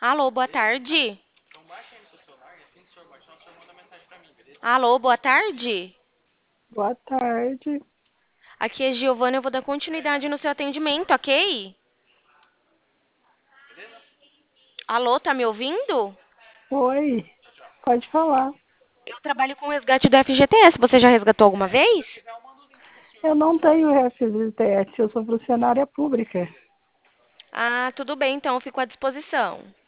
Alô, boa tarde. Alô, boa tarde. Boa tarde. Aqui é Giovana, eu vou dar continuidade no seu atendimento, ok? Alô, tá me ouvindo? Oi, pode falar. Eu trabalho com resgate do FGTS. Você já resgatou alguma vez? Eu não tenho FGTS, eu sou funcionária pública. Ah, tudo bem, então eu fico à disposição.